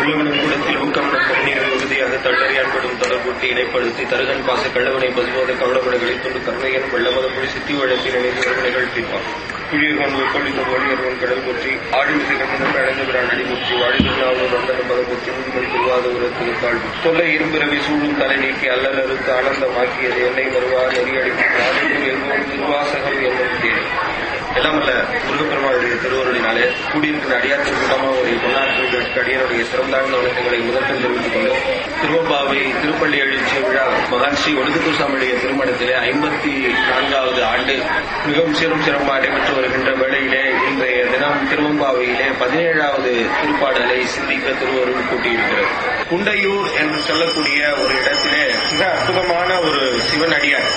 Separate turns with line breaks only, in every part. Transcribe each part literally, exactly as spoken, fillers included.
உழுவினும் கூடத்தில் ஊக்கமனம் கண்ணீரை உறுதியாக தள்ளறி அன்படும் தொடர்புட்டி இடைப்படுத்தி தருகன் பாச கள்ளவனை பசுபோத கவலப்படகளை துண்டு கருணையன் வெள்ளமத புலி சித்தி வழக்கில் இணைந்து வருவனைகள் தீர்ப்பான் புழியர்கன் உட்கொள்ளித்த வழியர்வன் கடல் போற்றி ஆடிமிசை கண்ணன் அடைந்த பிரான் அடிமுற்றி வாடினாவும் வந்தன பதமுற்றி முதுமை திருவாத உரத்துக்கு தாழ்வு தொல்லை இரும்பிறவி சூழும் தலை நீக்கி அல்லலறுத்து ஆனந்தமாக்கியது என்னை வருவார் நெறியடிக்கும் ஆடிக்கும் எல்வோம் திருவாசகம் என்னும் தேர். எல்லாம் அல்ல முருகப்பெருமாளுடைய திருவருளினாலே கூடியிருக்கிற அடியாற்றின் கூட்டமாக ஒரு பொன்னாட்சி அடியனுடைய சிறந்தாழ்ந்த வணக்கங்களை முதற்கண் தெரிவித்துக் கொண்டு திருவம்பாவை திருப்பள்ளி எழுச்சி விழா மகான் ஸ்ரீ ஒடுக்குத்தூர் சாமியுடைய திருமணத்திலே ஐம்பத்தி நான்காவது ஆண்டு மிகவும் சிறம் சிறப்பாக நடைபெற்று வருகின்ற வேளையிலே இன்றைய தினம் திருவம்பாவையிலே பதினேழாவது திருப்பாடலை சிந்திக்க திருவருள் கூட்டியிருக்கிறது. குண்டையூர் என்று சொல்லக்கூடிய ஒரு இடத்திலே மிக அற்புதமான ஒரு சிவன் அடியார்.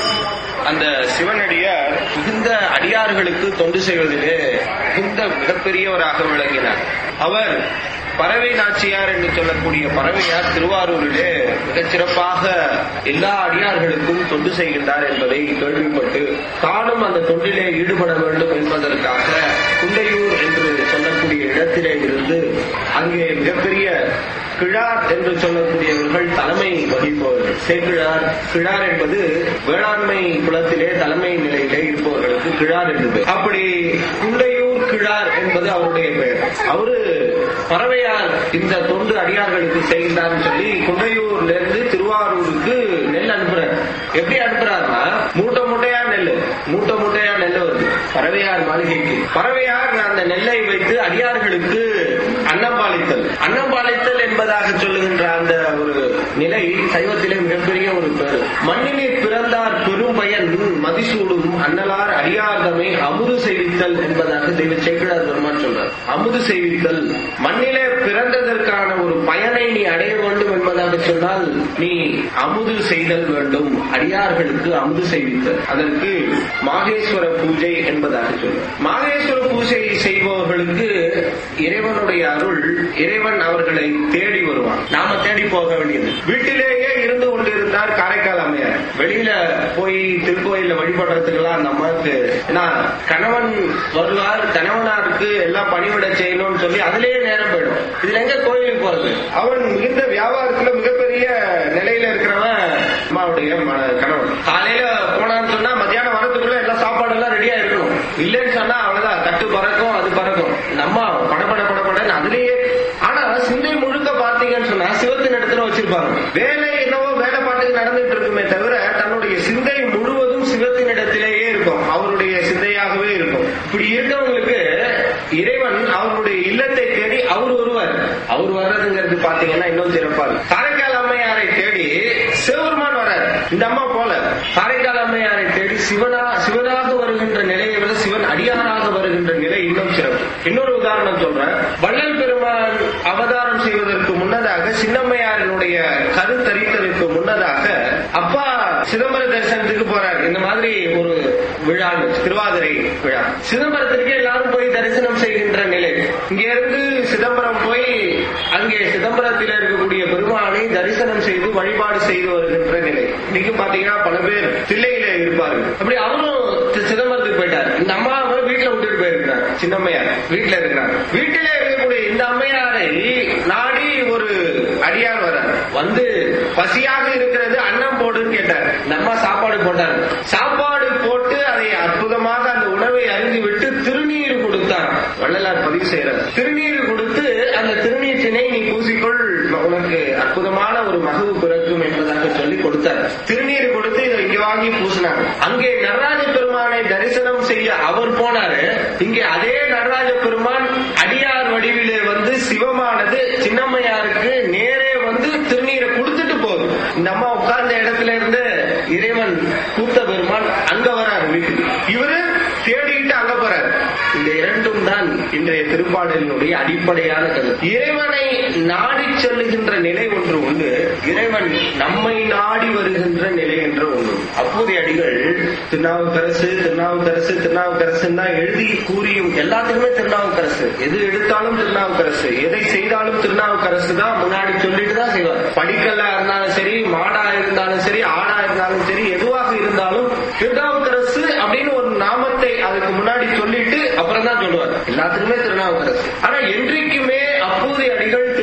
அந்த சிவனடியார் மிகுந்த அடியார்களுக்கு தொண்டு செய்வதிலே மிகுந்த மிகப்பெரியவராக விளங்கினார். அவர் பறவை நாச்சியார் என்று சொல்லக்கூடிய பறவையார் திருவாரூரிலே மிகச் சிறப்பாக எல்லா அடியார்களுக்கும் தொண்டு செய்கின்றார் என்பதை கேள்விப்பட்டு தானும் அந்த தொண்டிலே ஈடுபட வேண்டும் என்பதற்காக குண்டையூர் என்று சொல்லக்கூடிய இடத்திலே இருந்து அங்கே மிகப்பெரிய கிழார் என்று சொல்லக்கூடியவர்கள் தலைமை வகிப்பவர்கள். சேக்கிழார் கிழார் என்பது வேளாண்மை குலத்திலே தலைமை நிலையிலே இருப்பவர்களுக்கு கிழார் என்று. அப்படி குண்டையூர் கிழார் என்பது அவருடைய பெயர். அவரு பறவையார் இந்த தொண்டு அடியார்களுக்கு செய்கின்றார் சொல்லி குண்டையூர்ல இருந்து திருவாரூருக்கு நெல் அனுப்புறார். எப்படி அனுப்புறாருன்னா மூட்டை மூட்டையா நெல் மூட்டை மூட்டையா நெல் வருது பறவையார் மாளிகைக்கு. பறவையார் அந்த நெல்லை வைத்து அடியார்களுக்கு அன்னம்பாளித்தல் அன்னம்பாளித்தல் என்பதாக சொல்லுகின்ற அந்த ஒரு நிலை சைவத்திலே மிகப்பெரிய ஒரு பேரு. மண்ணிலே பிறந்தார் பெரும் பயன் மதிசூடும் அன்னலார் அடியார்தமை அமுது செய்வித்தல் என்பதாக தெய்வ சேக்கிழார் பெருமான் சொல்றார். அமுது செய்வித்தல், மண்ணிலே பிறந்ததற்கான ஒரு பயனை நீ அடைய வேண்டும் என்பதாக சொன்னால் நீ அமுது செய்தல் வேண்டும், அடியார்களுக்கு அமுது செய்வித்தல். அதற்கு மாகேஸ்வர பூஜை என்பதாக சொல்றார். மாகேஸ்வர பூஜை செய்பவர்களுக்கு இறைவனுடைய அருள், இறைவன் அவர்களை தேடி வருவான். நாம தேடி போக வேண்டியது. வீட்டிலேயே இருந்து கொண்டிருந்தார் காரைக்கால் அம்மையார். வெளியில போய் திருக்கோயில வழிபடுறதுக்கெல்லாம் அந்த அம்மாவுக்கு ஏன்னா கணவன் வருவார், கணவனாருக்கு எல்லாம் பணிவிட செய்யணும்னு சொல்லி அதுலயே நேரம் போயிடும். இதுல எங்க கோயிலுக்கு போறது? அவன் மிகுந்த வியாபாரத்துல மிகப்பெரிய நிலையில இருக்கிறவன் அம்மாவுடைய கணவன். காலையில போனான்னு சொன்னா மத்தியானம் வரதுக்குள்ள எல்லா சாப்பாடு எல்லாம் ரெடியா இருக்கணும். இல்லைன்னு சொன்னா அவ்வளவுதான், தட்டு பறக்கும், அது பறக்கும். நம்ம படப்பட படப்படன்னு அதுலயே. ஆனா சிந்தை முழுக்க பாத்தீங்கன்னு சொன்னா சிவத்தின் இடத்துல வச்சிருப்பாங்க. வேலை என்னவோ வேலை பாட்டுக்கு நடந்துட்டு இருக்குமே தவிர தன்னுடைய சிந்தை முழுவதும் சிவத்தின் இடத்திலேயே இருக்கும், அவருடைய சிந்தையாகவே இருக்கும். இப்படி இருக்கவங்களுக்கு இறைவன் அவருடைய இல்லத்தை தேடி அவர் வருவார். அவர் வர்றதுங்கிறது பாத்தீங்கன்னா இன்னும் சிறப்பாரு. காரைக்கால் அம்மையாரை தேடி சிவபெருமான் வர்றார். இந்த அம்மா போல காரைக்கால் அம்மையாரை தேடி சிவனா சிவனாக வருகின்ற நிலையை விட சிவன் அடியாராக வருகின்ற நிலை இன்னும் சிறப்பு. இன்னொரு உதாரணம் சொல்றேன். வள்ளல் பெருமான் அவதாரம் செய்வதற்கு முன்னதாக சின்னம்மையாரினுடைய கருத்தரித்ததற்கு முன்னதாக அப்பா சிதம்பர தரிசனத்துக்கு போறார். இந்த மாதிரி ஒரு விழா, திருவாதிரை விழா. சிதம்பரத்திற்கு எல்லாரும் போய் தரிசனம் செய்கின்ற நிலை. இங்க இருந்து சிதம்பரம் போய் அங்கே சிதம்பரத்தில் இருக்கக்கூடிய பெருமானை தரிசனம் செய்து வழிபாடு செய்து வருகின்ற நிலை. இன்னைக்கு பாத்தீங்கன்னா பல பேர் தில்லையில இருப்பார்கள். அப்படி அவரும் சிதம்பரத்துக்கு போயிட்டார். இந்த அம்மாவை வீட்டுல விட்டுட்டு போயிருக்கிறார். சின்னம்மையார் வீட்டுல இருக்கிறார். வீட்டில இருக்கக்கூடிய இந்த அம்மையாரை நாடி ஒரு அடியார் வர்றார். வந்து பசியாக இருக்கிறது, அன்னம் போடுன்னு கேட்டார். இந்த அம்மா சாப்பாடு போட்டார். சாப்பாடு போட்டு அதை அற்புதமாக அந்த உணவை அருந்தி விட்டு திருநீர் கொடுத்தார். வள்ளலார் பதிவு செய்யறார். திருநீர் கொடுத்து அந்த திருநீற்றினை நீ பூசிக்கொள், உனக்கு அற்புதமான ஒரு மகவு பிறக்கும் என்பதாக சொல்லி கொடுத்தார். திருநீர் கொடுத்து இதை இங்க வாங்கி பூசினார். அங்கே நடராஜ பெருமானை தரிசனம் செய்ய அவர் போனாரு. இங்கே அதே நடராஜ பெருமான் அடியார் வடிவிலே வந்து சிவமானது சின்னம்மையாருக்கு நேரே வந்து திருநீரை கொடுத்துட்டு போகுது. இந்த அம்மா உட்கார்ந்த இடத்துல இருந்து இறைவன் கூத்த பெருமான் அங்க வராரு வீட்டுக்கு. இவரு தேடிட்டு அங்க போறாரு. இந்த இரண்டும் தான் இன்றைய திருப்பாடலினுடைய அடிப்படையான கருத்து. இறைவனை நாடி செல்லுகின்ற நிலை ஒன்று உண்டு, இறைவன் நம்மை நாடி வருகின்ற நிலை என்று ஒன்று. அப்போதைய அடிகள் திருநாவுக்கரசு திருநாவுக்கரசு திருநாவுக்கரசு தான் எழுதி கூறியும் எல்லாத்துக்குமே திருநாவுக்கரசு, எது எடுத்தாலும் திருநாவுக்கரசு, எதை செய்தாலும் திருநாவுக்கரசு தான் முன்னாடி சொல்லிட்டு தான் செய்வார். படிக்கல்லா இருந்தாலும் சரி, மாடா இருந்தாலும் சரி, ஆடா இருந்தாலும் சரி, எதுவாக இருந்தாலும் திருநாவுக்கரசு அப்படின்னு ஒரு நாமத்தை அதுக்கு முன்னாடி சொல்லிட்டு அப்புறம் தான் சொல்லுவார். எல்லாத்துக்குமே திருநாவுக்கரசு. ஆனா என்றைக்குமே அப்போதைய அடிகள்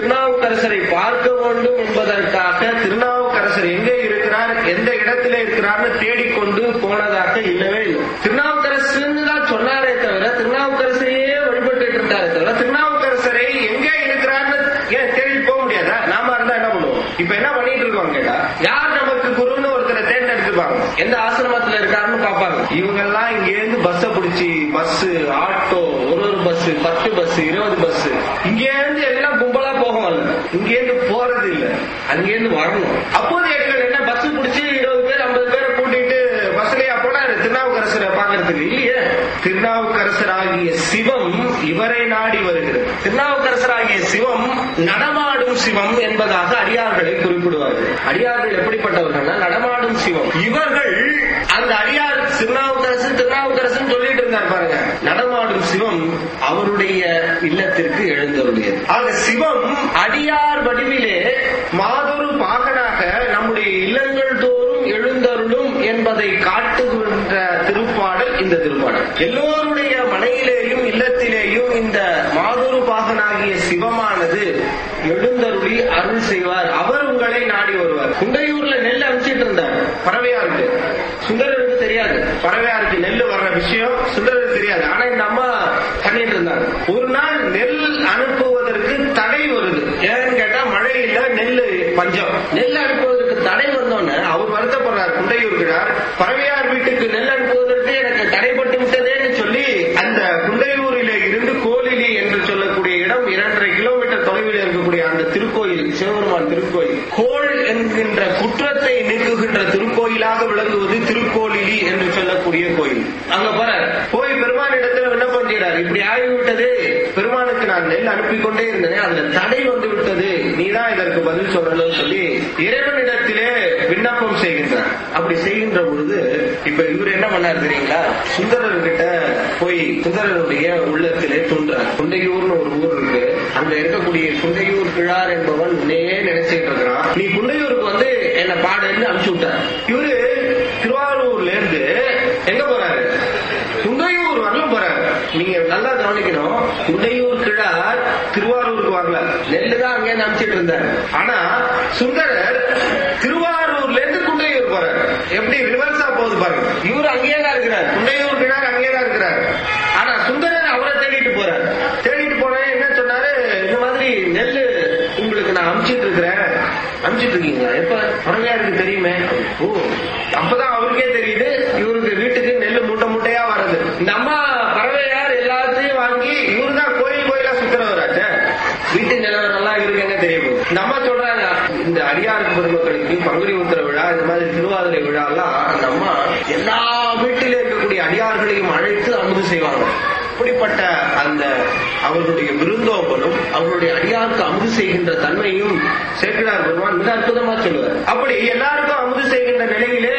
திருநாவுக்கரசரை பார்க்க வேண்டும் என்பதற்காக திருநாவுக்கரசர் எங்கே இருக்கிறார், எந்த இடத்திலே இருக்கிறார்னு தேடிக்கொண்டு போனதாக இல்லவே இல்லை. திருநாவுக்கரசு தான் சொன்னாரே தவிர திருநாவுக்கரசரையே வழிபட்டு இருந்தாரே தவிர திருநாவுக்கரசரை எங்கே இருக்கிறார்னு ஏன் தேடி போக முடியாதா? நாம இருந்தா என்ன பண்ணுவோம்? இப்ப என்ன பண்ணிட்டு இருக்கோம் கேட்டா, யார் நமக்கு குருன்னு ஒருத்தரை தேர்ந்தெடுத்துப்பாங்க, எந்த ஆசிரமத்துல இருக்காருன்னு பாப்பாங்க. இவங்க எல்லாம் இங்க இருந்து பஸ் பிடிச்சி பஸ் ஆட்டோ ஒரு ஒரு பஸ் பத்து பஸ் இருபது பஸ் இங்க இருந்து எல்லாம் கும்பலா போகும். இங்க இருந்து போறது இல்ல, அங்கிருந்து வரணும். அப்போது எங்கள் என்ன பஸ் பிடிச்சி இருபது பேர் ஐம்பது பேரை கூட்டிட்டு பஸ்லயா போனாரு திருநாவுக்கரசரை பாக்குறதுக்கு? இல்லையே. திருநாவுக்கரசராகிய சிவம் இவரை நாடி வருகிறது. திருநாவுக்கரசராகிய சிவம் நடமாடும் சிவம் என்பதாக அடியார்களை குறிப்பிடுவார்கள். அடியார்கள் எப்படிப்பட்டவர்கள்? நடமாடும் சிவம். இவர்கள் அந்த அடியார் திருநாவுக்கரசு திருநாவுக்கரசு சொல்லிட்டு இருந்தார் பாருங்க. நடமாடும் சிவம் அவருடைய இல்லத்திற்கு எழுந்தருடையது. ஆக சிவம் அடியார் வடிவிலே மாதொரு பாகனாக நம்முடைய இல்லங்கள் தோறும் எழுந்தருளும் என்பதை காட்டுகின்ற திருப்பாடல் இந்த திருப்பாடல். எல்லோருடைய மனையிலேயும் இல்லத்திலேயும் இந்த மாதொரு பாகனாகிய சிவமானது எழுந்தருளி அருள் செய்வார். அவர் உங்களை நாடி வருவார். குண்டையூர்ல நெல் அனுப்பிச்சிட்டு இருந்தார் பறவையாருக்கு. சுந்தரருக்கு தெரியாது. பறவையாருக்கு நெல் வர்ற விஷயம் சுந்தரருக்கு தெரியாது. ஆனா இந்த அம்மா பண்ணிட்டு இருந்தாங்க. ஒரு நாள் நெல் அனுப்புவதற்கு தடை வருது. ஏன்னு கேட்டா மழை இல்ல, நெல் பஞ்சம். நெல் அனுப்புவதற்கு தடை வந்தோன்னு அவர் வருத்தப்படுறார். குண்டையூர்கிறார், பறவையார் வீட்டுக்கு நெல் அனுப்புவதற்கு எனக்கு தடைப்பட்டு விட்டதேன்னு சொல்லி அந்த குண்டையூரிலே இருந்து கோலிலி என்று சொல்லக்கூடிய இடம் இரண்டரை கிலோமீட்டர் தொலைவில் இருக்கக்கூடிய அந்த திருக்கோயில், சிவபெருமான் திருக்கோயில், கோள் என்கின்ற குற்றத்தை நீக்குகின்ற திருக்கோயிலாக விளங்குவது திருக்கோலிலி என்று சொல்லக்கூடிய கோயில். அங்க போற போய் பெருமான் இடத்துல விண்ணப்பம் செய்கிறார். இப்படி ஆகிவிட்டது, பெருமானுக்கு நான் நெல் அனுப்பிக்கொண்டே இருந்தேன், அதுல தடை வந்து விட்டது, நீதான் இதற்கு பதில் சொல்லணும் சொல்லி இறைவனிடத்திலே விண்ணப்பம் செய்கின்றார். அப்படி செய்கின்ற பொழுது இப்ப இவர் என்ன பண்ணார் தெரியுங்களா? சுந்தரர்கிட்ட போய் சுந்தரருடைய உள்ளத்திலே தோன்றார். குண்டையூர்னு ஒரு ஊர் இருக்கு, அங்க இருக்கக்கூடிய குண்டையூர் கிழார் என்பவன் உன்னையே நினைச்சிட்டு இருக்கிறான், நீ குண்டையூருக்கு வந்து என்ன பாடுன்னு அனுப்பிச்சு விட்டார். இவரு திருவாரூர்ல இருந்து எங்க போறாரு? குண்டையூர் வரலும் போறாரு. நீங்க நல்லா கவனிக்கணும், குண்டையூர் கிழார் திருவாரூருக்கு வரல, நெல்லுதான் அங்கே அனுப்பிச்சிட்டு இருந்தார். ஆனா சுந்தரர் திருவாரூர்ல இருந்து குண்டையூர் போறாரு. எப்படி ரிவர்ஸா போகுது பாருங்க. இவர் அங்கேயே தான் இருக்கிறார், குண்டையூர் கிழார் அங்கேயே தான் இருக்கிறார். ஆனா சுந்தரர் அவரை தேடிட்டு போறாரு. தேடிட்டு போன என்ன சொன்னாரு, இந்த மாதிரி நெல்லு உங்களுக்கு நான் அனுப்பிச்சிட்டு இருக்கிறேன். அனுப்பிச்சிட்டு இருக்கீங்களா? எப்ப? பறவையாருக்கு தெரியுமே. ஓ, அப்பதான் அவருக்கே தெரியுது இவருக்கு வீட்டுக்கு நெல்லு மூட்டை மூட்டையா வருது. இந்த அம்மா பறவையார் எல்லாத்தையும் வாங்கி இவரு தான் கோயில் கோயிலா சுத்துறவராச்ச. வீட்டு நிலவரம் எல்லாம் இவருக்கு என்ன தெரிய போகுது? இந்த அம்மா சொல்றாங்க, இந்த அடியாருக்கு பெருமக்களுக்கு பங்குனி உத்திர விழா, இந்த மாதிரி திருவாதிரை விழா எல்லாம் அந்த அம்மா எல்லா வீட்டில இருக்கக்கூடிய அடியார்களையும் அழைத்து அமுது செய்வாங்க. அப்படிப்பட்ட அந்த அவர்களுடைய விருந்தோம்பலும் அவர்களுடைய அடியாருக்கு அமுது செய்கின்ற தன்மையும் சேக்கிழார் பெருமான் மிக அற்புதமா சொல்லுவார். அப்படி எல்லாருக்கும் அமுது செய்கின்ற நிலையிலே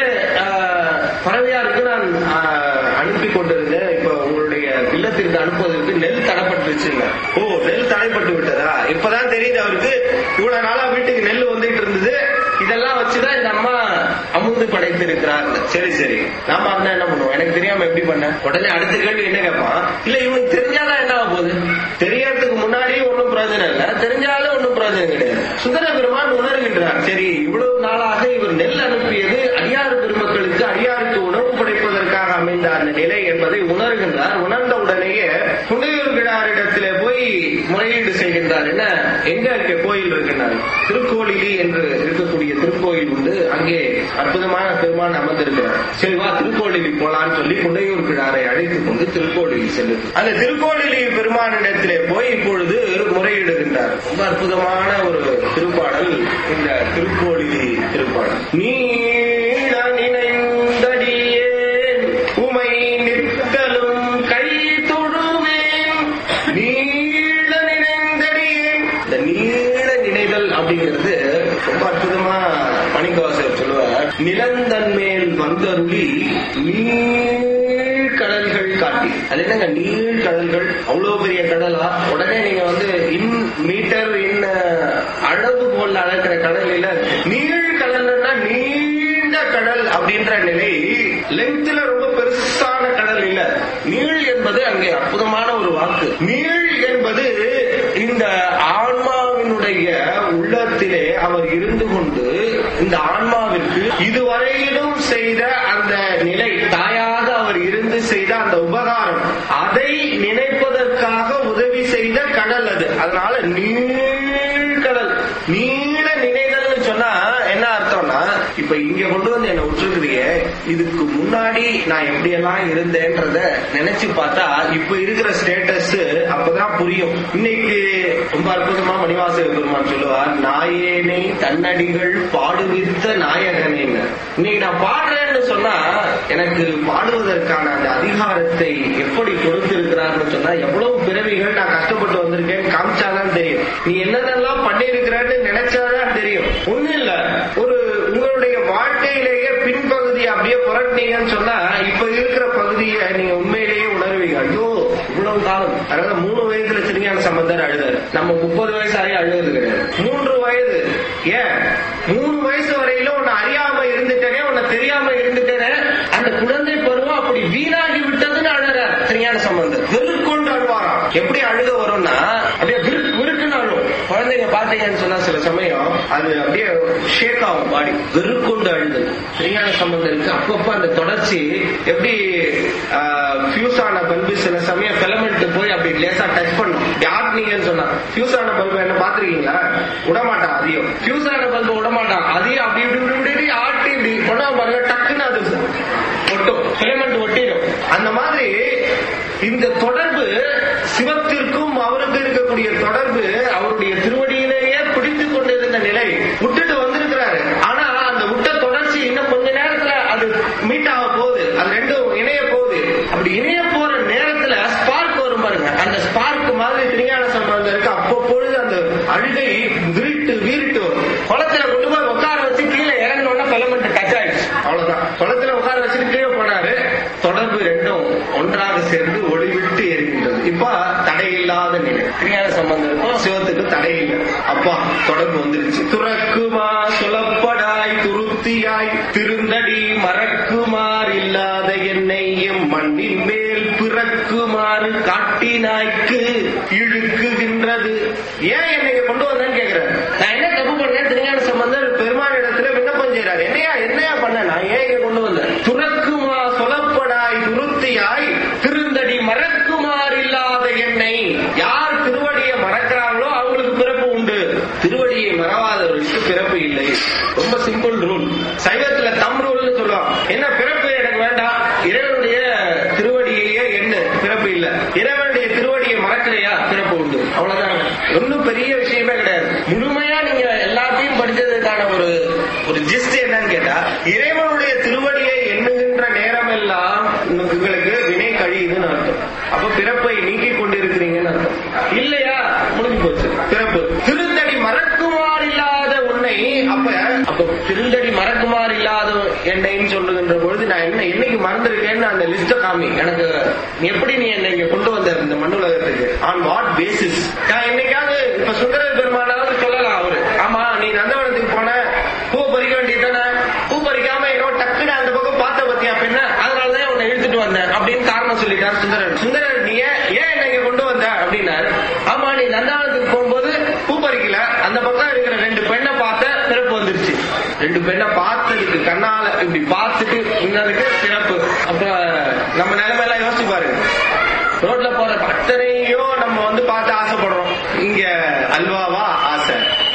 பறவையாருக்கு நான் அனுப்பி கொண்டிருந்தேன். இப்ப உங்களுடைய இல்லத்திற்கு அனுப்புவதற்கு நெல் தடைப்பட்டுருச்சுங்க. ஓ, நெல் தடைப்பட்டு விட்டதா? இப்பதான் தெரியுது அவருக்கு. இவ்வளவு நாளா வீட்டுக்கு நெல் வந்துட்டு இருந்தது, இதெல்லாம் வச்சுதான் இந்த அம்மா அமுது படைத்து இருக்கிறார். சரி சரி, நாம இருந்தா என்ன பண்ணுவோம்? எனக்கு தெரியாம எப்படி பண்ண? உடனே அடுத்த கேள்வி என்ன கேட்பான்? இல்ல இவனுக்கு தெரிஞ்சாதான் என்ன ஆக போகுது? தெரியறதுக்கு முன்னாடி ஒன்னும் பிரயோஜனம் இல்ல, தெரிஞ்சாலும் ஒன்னும் பிரயோஜனம் கிடையாது. சுந்தர பெருமான் உணர்கின்றார். சரி, இவ்வளவு நாளாக இவர் நெல் அனுப்பியது அடியாறு பெருமக்களுக்கு அடியாருக்கு உணவு படைப்பதற்காக அமைந்த அந்த நிலை என்பதை உணர்கின்றார். உணர்ந்த உடனேயே குண்டையூர் கிழாரிடத்திலே போய் முறையீடு செய்கின்றார். என்ன, எங்க இருக்க கோயில் இருக்கின்றார்? திருக்கோளிலி என்று இருக்கக்கூடிய திருக்கோயில் உண்டு, அங்கே அற்புதமான பெருமான் அமர்ந்திருக்கிறார். சரி வா திருக்கோளிலி போலான்னு சொல்லி குண்டையூர் கிழாரை அழைத்துக் கொண்டு திருக்கோளிலி சென்று அந்த திருக்கோளிலி பெருமானிடத்திலே போய் இப்பொழுது முறையிடுகின்றார். ரொம்ப அற்புதமான ஒரு திருப்பாடல் இந்த திருக்கோளிலி திருப்பாடல். நீள நினைந்தடியேன் உமை நிற்கலும் கை தொழுவேன். நீள நினைந்தடியேன், இந்த நீள நினைதல் அப்படிங்கிறது ரொம்ப அற்புதமா மணிக்கவாசகர் சொல்லுவார். நிலந்தன்மேல் வந்தருளி நீள் கடல்கள் காட்டி. அது என்னங்க நீள் கடல்கள்? அவ்வளவு பெரிய கடலா? உடனே நீங்க வந்து இன் மீட்டர் இன் அளவு போல அளக்கிற கடல் இல்ல, நீள் கடல்னா நீண்ட கடல் அப்படின்ற நிலை. லெங்க்த்ல ரொம்ப பெருசான கடல் இல்ல. நீள் என்பது அங்கே அற்புதமான ஒரு வாக்கு. நீள் என்பது இந்த ஆன்மாவினுடைய ஆன்மாவினுடைய உள்ளத்திலே அவர் இருந்து கொண்டு இந்த ஆன்மாவிற்கு இதுவரையிலும் செய்த அந்த நிலை, தாயாக அவர் இருந்து செய்த அந்த உபகாரம், அதை நினைப்பதற்காக உதவி செய்த கடல் அது. அதனால நீழ்கடல், நீள நினைதல்னு சொன்னா என்ன அர்த்தம்னா, இப்ப இங்க கொண்டு வந்து என்ன விட்டுருக்குறீங்க, இதுக்கு முன்னாடி நான் எப்படி எல்லாம் இருந்தேன்றத நினைச்சு பார்த்தா இப்ப இருக்கிற ஸ்டேட்டஸ் அப்பதான் புரியும். இன்னைக்கு ரொம்ப அற்புதமா மணிவாசக பெருமான் சொல்லுவார், நாயேனை தன்னடிகள் பாடுவித்த நாயகனே. இன்னைக்கு நான் பாடுறேன்னு சொன்னா எனக்கு பாடுவதற்கான அந்த அதிகாரத்தை எப்படி கொடுத்திருக்கிறார்னு சொன்னா, எவ்வளவு பிறவிகள் நான் கஷ்டப்பட்டு வந்திருக்கேன் காமிச்சாதான் தெரியும். நீ என்னதெல்லாம் பண்ணிருக்கிறன்னு நினைச்சாதான் தெரியும். ஒண்ணு இல்ல, ஒரு உங்களுடைய வாழ்க்கையிலேயே பின்பகுதி அப்படியே புரட்டினீங்கன்னு சொன்னா இப்ப இருக்கிற பகுதியை நீங்க உண்மையிலேயே உணர்வீங்க. ஐயோ இவ்வளவு காலம், அதாவது மூணு வயதுல திருஞான சம்பந்தர் அழுதாரு, நம்ம முப்பது வயசு ஆகி அழுது கிடையாது. மூன்று வயது, ஏன் மூணு வயசு வரையிலும் உன்னை அறியாம இருந்துட்டேனே, உன்னை தெரியாம இருந்துட்டேனே, அந்த குழந்தை பருவம் அப்படி வீணாகி விட்டதுன்னு அழுறார் திருஞான சம்பந்தர். வெறுக்கொண்டு அழுவாராம். எப்படி அழுக வரும்னா அப்படியே விருக்குன்னு அழுவும். குழந்தைங்க பாத்தீங்கன்னு சொன்னா சில சமயம் அது அப்படியே ஷேக் ஆகும் பாடி, வெறுக்கொண்டு அழுது. திருஞான சம்பந்தருக்கு அப்பப்ப அந்த தொடர்ச்சி எப்படி ஃபியூஸ் ஆன பல்பு சில சமயம் பிலமெண்ட் போய் அப்படி லேசா டச் பண்ணும். யாருனீங்கன்னு சொன்னா ஃபியூஸ் ஆன பல்பு என்ன பாத்துருக்கீங்களா? விடமாட்டான் அதையும். ஃபியூஸ் ஆன பல்பு விடமாட்டான் அதையும் அப்படி இப்படி இப்படி ஆட்டி இப்படி கொண்டா பாருங்க, டக்குன்னு அது ஒட்டும், பிலமெண்ட் ஒட்டிடும். அந்த மாதிரி இந்த தொடர்பு சிவத்திற்கும் அவருக்கு இருக்கக்கூடிய தொடர்பு அவருடைய திருவடியிலேயே பிடித்துக் கொண்டிருந்த நிலை விட்டுட்டு வந்திருக்கிறாரு. ஆனா அந்த விட்ட தொடர்ச்சி இன்னும் கொஞ்ச நேரத்துல அது மீட் ஆக போகுது, அது ரெண்டும் இணைய போகுது. அப்படி இணைய போற நேரத்துல ஸ்பார்க் வரும் பாருங்க, அந்த ஸ்பார்க் மாதிரி திருஞான சம்பந்தருக்கு அப்பப்பொழுது அந்த அழுகை விரிட்டு வீரிட்டு வரும். குளத்துல கொண்டு போய் உட்கார வச்சு கீழே இறங்கினோன்னா பிலமெண்ட் டச் ஆயிடுச்சு, அவ்வளவுதான். குளத்துல உட்கார வச்சுட்டு கீழே போனாரு, தொடர்பு ரெண்டும் ஒன்றாக சேர்ந்து ஒளிவிட்டு எரிகின்றது. இப்ப தடையில்லாத நிலை. திருஞான சம்பந்தருக்கும் சிவத்துக்கும் தடை இல்லை. அப்பா தொடர்பு வந்துருச்சு. துறக்குமா சுலப்படாய் துருத்தியாய் திருந்தடி மறக்குமாறு இல்லாத என்னை எம் மண்ணின் மேல் பிறக்குமாறு காட்டினாய்க்கு இழுக்குகின்றது. ஏன் என்னை கொண்டு வந்தேன்னு கேட்கிறேன். நான் என்ன தப்பு பண்ணேன்? திருஞான சம்பந்தர் பெருமாள் இடத்துல விண்ணப்பம் செய்யறாரு, என்னையா என்னையா பண்ண, நான் ஏன் இங்க கொண்டு வந்தேன்? துறக்குமா சொலப்படாய் துருத்தியாய் திருந்தடி மறக்குமாறு இல்லாத என்னை. யார் திருவடியை மறக்கிறாங்களோ அவங்களுக்கு பிறப்பு உண்டு, திருவடியை மறவாதவர்களுக்கு பிறப்பு இல்லை. ரொம்ப சிம்பிள் ரூல். சைவத்துல தம் ரூல்னு சொல்லுவாங்க. என்ன பிறப்பு எனக்கு வேண்டாம், இறைவனுடைய திருவடியே என்ன பிறப்பு இல்ல, இறைவனுடைய திருவடியை மறக்கலையா பிறப்பு உண்டு, அவ்வளவுதான். ஒன்னும் பெரிய விஷயமே கிடையாது. முழுமையா நீங்க எல்லாத்தையும் படிச்சதுக்கான ஒரு ஒரு ஜிஸ்ட் என்னன்னு கேட்டா, இறைவனுடைய திருவடியை எண்ணுகின்ற நேரம் எல்லாம் உங்களுக்கு வினை கழியுதுன்னு அர்த்தம். அப்ப பிறப்பை நீக்கிக் கொண்டிருக்கிறீங்கன்னு அர்த்தம். இல்லையா முடிஞ்சு போச்சு பிறப்பு. திருந்தடி மறக்குமாறு இல்லாத உன்னை, அப்ப அப்ப திருந்தடி மறக்குமாறு இல்லாத என்னைன்னு சொல்லுகின்ற பொழுது நான் என்ன என்னைக்கு மறந்துருக்கேன்னு அந்த லிஸ்ட காமி எனக்கு. எப்படி நீ என்னை இங்க கொண்டு வந்த இந்த மண்ணுலகத்துக்கு, ஆன் வாட் பேசிஸ்? நான் என்னைக்காவது இப்ப சுந்தர பெருமானாவது சொல்லலாம் அவரு, ஆமா நீ நந்தவனத்துக்கு போன பூ பறிக்க வேண்டியதானே, பூ பறிக்காம என்னோட டக்குன்னு அந்த பக்கம் பார்த்த பத்தியா பெண்ண, அதனாலதான் உன்னை இழுத்துட்டு வந்தேன் அப்படின்னு காரணம் சொல்லிட்டார் சுந்தரன். சுந்தரன் நீ ஏன் என்னை இங்க கொண்டு வந்த அப்படின்னாரு. ஆமா நீ நந்தவனத்துக்கு போகும்போது பூ பறிக்கல, அந்த பக்கம் இருக்கிற ரெண்டு பெண்ணை பார்த்த, பிறப்பு வந்துருச்சு. ரெண்டு பெண்ணை பார்த்ததுக்கு கண்ணால இப்படி பார்த்துட்டு இன்னதுக்கு பிறப்பு. அப்புறம் நம்ம நிலைமை எல்லாம் யோசிச்சு பாருங்க. ரோட்ல போற அத்தனையோ நம்ம வந்து பார்த்து ஆசைப்படுறோம். இங்க அல்வாவா ஆசை,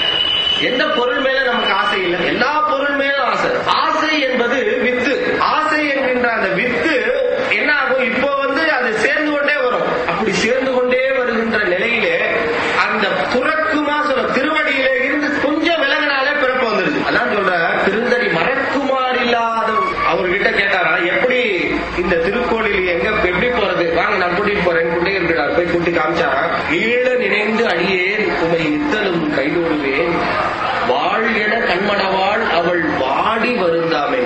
எந்த பொருள் மேல நமக்கு ஆசை இல்லை, எல்லா பொருள் மேலும் ஆசை. ஆசை என்பது வித்து. ஆசை என்கின்ற அந்த வித்து என்ன ஆகும், இப்போ வந்து அது சேர்ந்து கொண்டே வரும். அப்படி சேர்ந்து கொண்டே வருகின்ற நிலையிலே அந்த துறக்குமா சொல்ல திருவடியில இருந்து கொஞ்சம் விலகினாலே பிறப்பு வந்துருது. அதான் சொல்ற திருந்தடி மறக்குமாறு இல்லாத. அவர்கிட்ட கேட்டாரா எப்படி இந்த திருக்கோளில் எங்க எப்படி போறது, வாங்க நான் கூட்டிட்டு போறேன் குண்டிகிறார். போய் கூட்டி காமிச்சாரா. ஈழ நினைந்து அடியேன் உமை இத்தலும் கைதோடுவேன், வாழ் என கண்மடவாள் அவள் வாடி வருந்தாமே.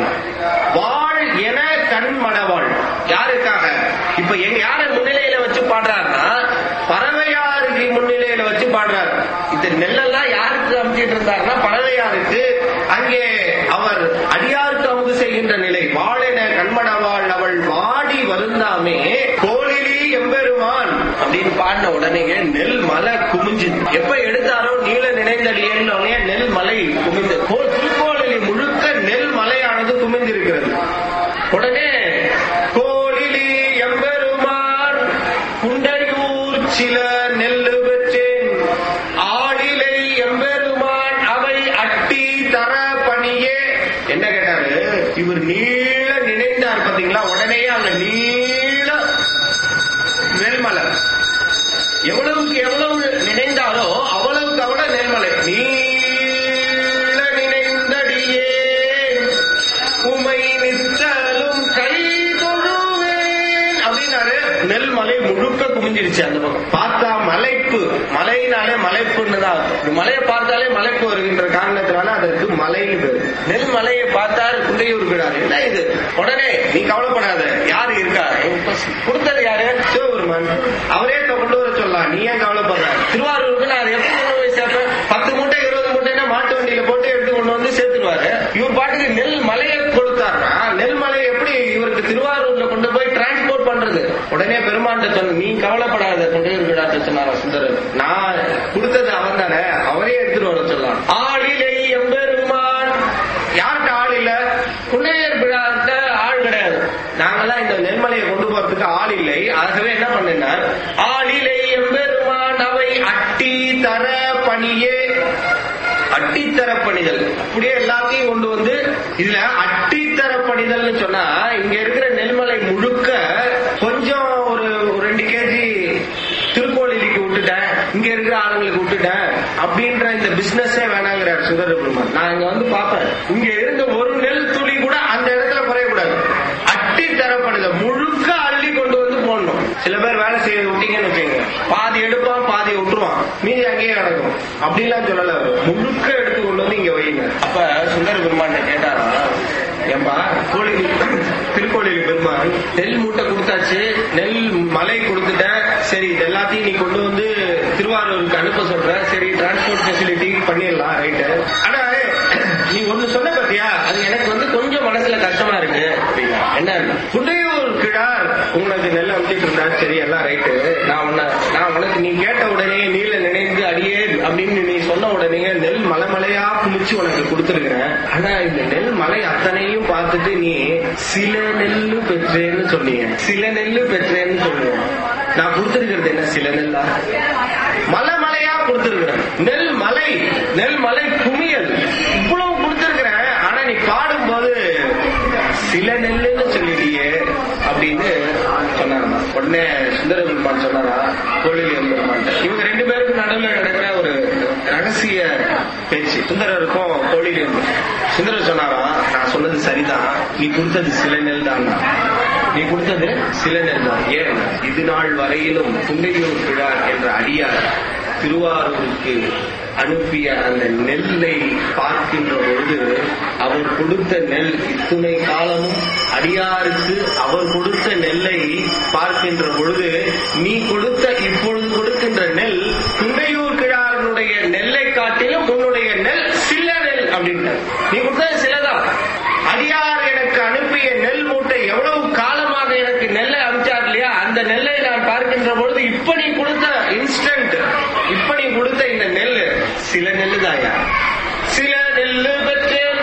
வாழ் என கண்மடவாள் யாருக்காக? இப்ப எங்க யார முன்னிலையில வச்சு பாடுறாருன்னா பறவையாருக்கு முன்னிலையில வச்சு பாடுறாரு. இந்த நெல்லெல்லாம் யாருக்கு அமைச்சிட்டு இருந்தாருன்னா பறவையாருக்கு. அங்கே அவர் அடியாருக்கு அமுது செய்கின்ற நிலை. வாழென கண்மடவாள் அவள் வாடி வருந்தாமே கோலிலி எம்பெருமான் அப்படின்னு பாடின உடனே நெல் மலை குமிஞ்சு. எப்ப எடுத்தாரோ நீல நினைந்தடியேன்னு நெல் மலை குமிந்து, திருக்கோளிலி முழுக்க நெல் மலையானது குமிந்திருக்கிறது. உடனே கோளிலி எம்பெருமான் குண்டையூர் சில நெல்லு பெற்றேன், ஆளிலை எம்பெருமான் அவை அட்டி தர பணியே. என்ன கேட்டாரு இவர்? நீள நினைந்தார் பாத்தீங்களா? உடனே அங்க நீள நெல்மலை, எவ்வளவுக்கு எவ்வளவு நினைந்தாரோ அவ்வளவுக்கு அவ்வளவு நெல்மலை. நீள நினைந்தடியே உமை நித்தலும் கை தொழுவேன் அப்படின்னாரு. நெல்மலை முழுக்க குமிஞ்சிருச்சு அந்த பக்கம். பார்த்தா மலைப்பு, மலையினாலே மலைப்புன்னு தான். மலையை பார்த்தாலே மலைப்பு வருகின்ற காரணத்தினால அதற்கு மலைன்னு பேரு. நெல் மலையை பார்த்தார் குண்டையூர் விடாரு. என்ன இது? உடனே நீ கவலைப்படாத, யாரு இருக்கா கொடுத்தது யாரு? சிவபெருமான். அவரே கொண்டு வர சொல்லலாம், நீ ஏன் கவலைப்படுற? திருவாரூருக்கு நான் எப்படி கொண்டு போய் சேர்ப்பேன்? பத்து மூட்டை இருபது மூட்டைன்னா மாட்டு வண்டியில போட்டு எடுத்து கொண்டு வந்து சேர்த்துருவாரு. இவர் பாட்டுக்கு நெல் மலையை கொடுத்தாருன்னா நெல் மலையை எப்படி இவருக்கு திருவாரூர்ல கொண்டு போய் டிரான்ஸ்போர்ட் பண்றது? உடனே பெருமான் சொன்ன, நீ கவலைப்படாத குண்டையூர் விடாட்ட சொன்னாரா சுந்தரர். நான் கொடுத்தது அவன் தானே, அவரே எடுத்துட்டு வர சொல்லலாம். ஆளிலை எம்பெருமான். யார்கிட்ட ஆள் இல்ல? குண்டையூர் விடாட்ட ஆள் கிடையாது. நாங்கெல்லாம் இந்த நெல்மலையை கொண்டு போறதுக்கு ஆள் இல்லை. ஆகவே என்ன பண்ணா, ஆளிலை எம்பெருமான் அவை அட்டி தர பணியே. அட்டித்தர பணிதல் அப்படியே எல்லாத்தையும் கொண்டு வந்து, இதுல அட்டித்தர பணிதல்னு சொன்னா இங்க இருக்கிற நெல்மலை முழுக்க கொஞ்சம் ஒரு ரெண்டு கேஜி திருக்கோளிலிக்கு விட்டுட்டேன், இங்க இருக்கிற ஆளுங்களுக்கு விட்டுட்டேன் அப்படின்ற இந்த பிசினஸே வேணாங்கிறார் சுந்தர பெருமான். நான் இங்க வந்து பாப்பேன், இங்க இருந்த ஒரு நெல் துளி கூட அந்த இடத்துல குறையக்கூடாது. அட்டி தரப்படுதல் முழுக்க அள்ளி கொண்டு வந்து போடணும். சில பேர் வேலை செய்ய விட்டீங்கன்னு வச்சுக்கோங்க, பாதி எடுப்பான் பாதி விட்டுருவான், மீதி அங்கேயே கிடக்கும். அப்படிலாம் சொல்லல, முழுக்க எடுத்து கொண்டு வந்து இங்க வைங்க. அப்ப சுந்தர பெருமான் கேட்டாரா, ஏன்பா கோழி திருக்கோளிலி பெருமான் நெல் மூட்டை கொடுத்தாச்சு, நெல் மலை கொடுத்துட்டேன், சரி இது எல்லாத்தையும் நீ கொண்டு வந்து திருவாரூருக்கு அனுப்ப சொல்ற, சரி டிரான்ஸ்போர்ட் ஃபெசிலிட்டி பண்ணிடலாம், ரைட்டு. ஆனா நீ ஒண்ணு சொன்ன பத்தியா, அது எனக்கு வந்து கொஞ்சம் மனசுல கஷ்டமா இருக்கு அப்படின்னா. என்ன? குண்டையூர் கிழார் உங்களுக்கு நெல்லை வந்துட்டு இருந்தா, சரி எல்லாம் ரைட்டு, நான் உன்ன நான் உனக்கு நீ கேட்ட உடனே நீல நினைந்து அடியே அப்படின்னு நீ சொன்ன உடனே நெல் மலை மலையா குமிச்சு உனக்கு கொடுத்துருக்கிறேன். ஆனா இந்த நெல் மலை அத்தனையும் பார்த்துட்டு நீ சில நெல்லு பெற்றேன்னு சொன்னீங்க, சில நெல்லு பெற்றேன்னு சொல்லுவேன். நான் கொடுத்திருக்கிறது என்ன? சில நெல்லா? மலை மலையா கொடுத்திருக்கிறேன். நெல் மலை, நெல் மலை குமியல் இவ்வளவு கொடுத்திருக்கிறேன். ஆனா நீ பாடும்போது சில நெல்லுன்னு சொல்லிட்டியே அப்படின்னு சொன்னாரா. உடனே சுந்தர பெருமான் சொன்னாரா கோழிலி பெருமான். இவங்க ரெண்டு பேருக்கு நடுவில் நடக்கிற ஒரு ரகசிய பேச்சு, சுந்தரருக்கும் கோழிலி. சுந்தரர் சொன்னாரா, நான் சொன்னது சரிதான், நீ கொடுத்தது சில நெல் தான், நீ கொடுத்தது சில நெல் தான். ஏன்? இது நாள் வரையிலும் குண்டையூர் கிழார் என்ற அடியார் திருவாரூருக்கு அனுப்பிய அந்த நெல்லை பார்க்கின்ற பொழுது அவர் கொடுத்த நெல் இத்துணை காலமும் அடியாருக்கு அவர் கொடுத்த நெல்லை பார்க்கின்ற பொழுது நீ கொடுத்த இப்பொழுது கொடுக்கின்ற நெல் குண்டையூர் கிழாரனுடைய நெல்லை காட்டிலும் உன்னுடைய நெல் சில நெல் அப்படின்ட்டு. நீ கொடுத்தது சிலதான். அடியார் எனக்கு அனுப்பிய நெல் மூட்டை எவ்வளவு காலமாக எனக்கு நெல்லை அனுப்பிச்சார் இல்லையா, அந்த நெல்லை நான் பார்க்கின்ற பொழுது இப்ப நீ கொடுத்த இன்ஸ்டன்ட், இப்ப நீ கொடுத்த இந்த நெல் சில நெல்லு தாயா, சில நெல்லு பெற்றேன்.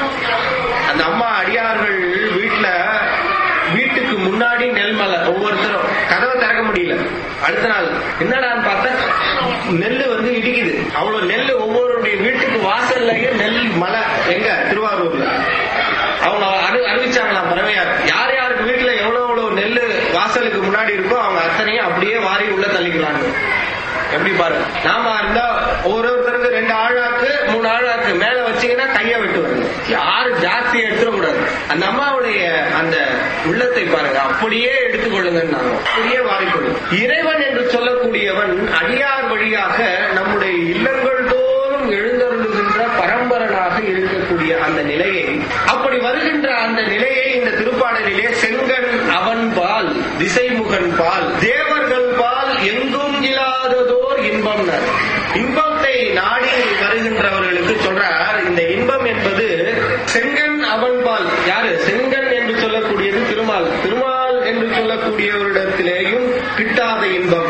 அந்த அம்மா அடியார்கள் வீட்டுல வீட்டுக்கு முன்னாடி நெல் மலை, ஒவ்வொருத்தரும் கதவை திறக்க முடியல. அடுத்த நாள் என்னடான்னு பார்த்தா நெல்லு வந்து இடிக்குது. அவ்வளவு நெல் ஒவ்வொருடைய வீட்டுக்கு வாசல்லையே நெல் மலை. எங்க? திருவாரூர்ல. அவங்க அறிவிச்சாங்களாம் பறவையார், யார் யாருக்கு வீட்டுல எவ்வளவு எவ்வளவு நெல்லு வாசலுக்கு முன்னாடி இருக்கோ அவங்க அத்தனையும் அப்படியே வாரி உள்ள தள்ளிக்கிறாங்க. எப்படி பாருங்க, நாம இருந்தா ஒவ்வொருத்தருக்கு ரெண்டு ஆழாக்கு மூணு ஆழாக்கு மேல வச்சீங்கன்னா கைய விட்டு வருது. யாரு ஜாஸ்தி எடுத்துடக்கூடாது. அந்த அம்மாவுடைய அந்த உள்ளத்தை பாருங்க, அப்படியே எடுத்துக்கொள்ளுங்க, அப்படியே வாரிக்கொள்ளும். இறைவன் என்று சொல்லக்கூடியவன் அடியார் வழியாக நம்முடைய இல்லங்கள் தோறும் எழுந்தருளுகின்ற பரம்பரனாக இருக்கக்கூடிய அந்த நிலையை, அப்படி வருகின்ற அந்த நிலையை இந்த திருப்பாடலிலே செங்கன் அவன் பால் திசைமுகன் பால் தேவர்கள் பால் எங்கும் இல்லாததோர் இன்பம். இன்பத்தை நாடி வருகின்றவர்களுக்கு சொல்றார், இந்த இன்பம் என்பது செங்கன் அவன் பால். யாரு? செங்கன் என்று சொல்லக்கூடியது திருமால். திருமால் என்று சொல்லக்கூடியவரிடத்திலேயும் கிட்டாத இன்பம்.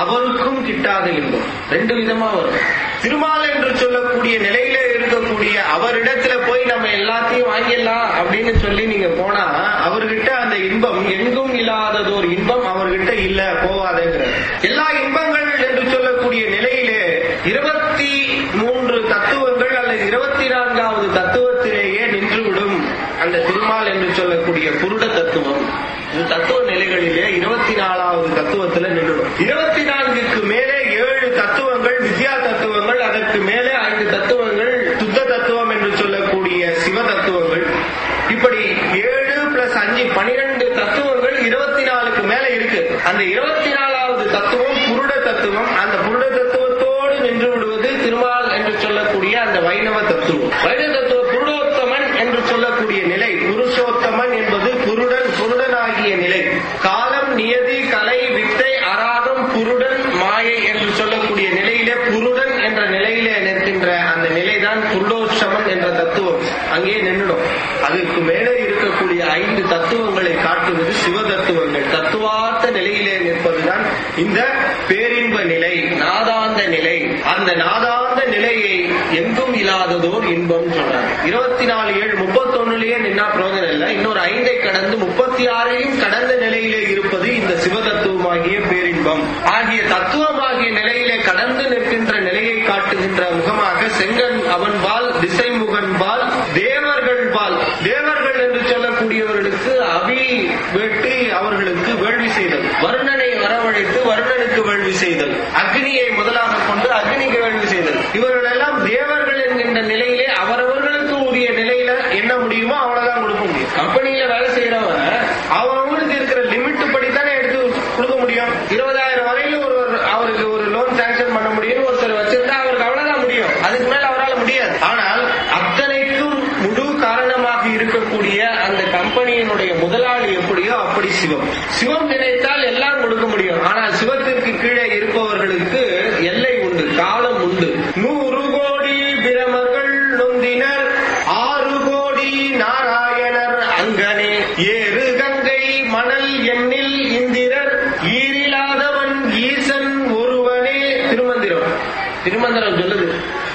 அவருக்கும் கிட்டாத இன்பம். ரெண்டு விதமா வரும். திருமால் என்று சொல்லக்கூடிய நிலையில இருக்கக்கூடிய அவரிடத்துல போய் நம்ம எல்லாத்தையும் வாங்கிடலாம் அப்படின்னு சொல்லி நீங்க போனா அவர்கிட்ட அந்த இன்பம் எங்கும் இல்லாததோர் இன்பம் அவர்கிட்ட இல்ல, போவாதேங்கிற. எல்லா இன்பங்கள் என்று சொல்லக்கூடிய நிலையிலே இருபத்தி மூன்று தத்துவங்கள் அல்லது இருபத்தி நான்காவது தத்துவத்திலேயே நின்றுவிடும். அந்த திருமால் என்று சொல்லக்கூடிய புருட தத்துவம் தத்துவ நிலைகளிலே இருபத்தி நாலாவது தத்துவத்துல நின்றுடும். இருபத்தி நான்குக்கு மேலே ஏழு தத்துவங்கள் வித்யா தத்துவங்கள், அதற்கு மேலே ஐந்து தத்துவங்கள் சுத்த தத்துவம் என்று சொல்லக்கூடிய சிவ தத்துவங்கள். இப்படி ஏழு பிளஸ் அஞ்சு பனிரெண்டு தத்துவங்கள் இருபத்தி நாலுக்கு மேல இருக்கு. அந்த இருபத்தி நாலாவது தத்துவம் புருட தத்துவம். அந்த புருட தத்துவத்தோடு நின்று விடுவது திருமால் என்று சொல்லக்கூடிய அந்த வைணவ தத்துவம். வைணவ தத்துவ புருடோத்தமன் என்று சொல்லக்கூடிய நிலை. புருஷோத்தமன் என்பது புருடன், புருடனாகிய நிலை. காலம், நியதி, கலை, வித்தை, அராகம், புருடன், மாயை என்று சொல்லக்கூடிய நிலையிலே புருடன் என்ற நிலையிலே நிற்கின்ற அந்த நிலைதான் புருடோஷமன் என்ற தத்துவம். அங்கே நின்றுடும். அதுக்கு மேலே இருக்கக்கூடிய ஐந்து தத்துவங்களை காட்டுவது சிவ தத்துவங்கள். தத்துவார்த்த நிலையிலே நிற்பதுதான் இந்த பேரின்ப நிலை, நாதாந்த நிலை. அந்த நாதாந்த நிலையை எங்கும் இல்லாததோர் இன்பம் சொன்னார். இருபத்தி நாலு ஏழு முப்பத்தி ஒண்ணுலயே நின்னா பிரோஜனம் இல்லை. இன்னொரு ஐந்தை கடந்து முப்பத்தி ஆறையும் கடந்த நிலையிலே இருப்பது இந்த சிவ தத்துவமாகிய பேரின்பம் ஆகிய தத்துவமாகிய நிலையிலே கடந்து நிற்கின்ற நிலையை காட்டுகின்ற முகமாக செங்கன் அவன்பால், திசைமுகன்பால், தேவர்கள் பால். தேவர்கள் என்று சொல்லக்கூடியவர்களுக்கு அபி வெட்டி அவர்களுக்கு வேள்வி செய்தல், வருணனை வரவழைத்து வருணனுக்கு வேள்வி செய்தல், அக்னியை முதலாக கொண்டு அக்னிக்கு வேள்வி செய்தல். இவர்கள் எல்லாம் தேவர்கள் என்கின்ற நிலையிலே அவரவர்களுக்கு உரிய நிலையில என்ன முடியுமோ அவ்வளவுதான் கொடுக்க முடியும். கம்பெனியில வேலை செய்யறவன் அவங்களுக்கு இருக்கிற லிமிட் படித்தானே எடுத்து கொடுக்க முடியும். இருபதாயிரம் வரையில ஒரு அவருக்கு ஒரு லோன் சாங்ஷன் பண்ண முடியும். ஒருத்தர் வச்சிருந்தா அவருக்கு அவ்வளவுதான் முடியும். அதுக்கு மேல அவரால் முடியாது. ஆனால் அத்தனைக்கும் முழு காரணமாக இருக்கக்கூடிய அந்த கம்பெனியினுடைய முதலாளி எப்படியோ அப்படி சிவம். சிவம் நினைத்தால் எல்லாம் கொடுக்க முடியும். ஆனால் சிவத்திற்கு கீழே இருப்பவர்களுக்கு எல்லை உண்டு, காலம் உண்டு. நூறு கோடி பிரமர்கள் நொந்தினர், ஆறு கோடி நாராயணர் அங்கனே, ஏறு கங்கை மணல் எண்ணில் இந்திரர், ஈரில்லாதவன் ஈசன் ஒருவனே. திருமந்திரம் திருமந்திரம் சொல்லுது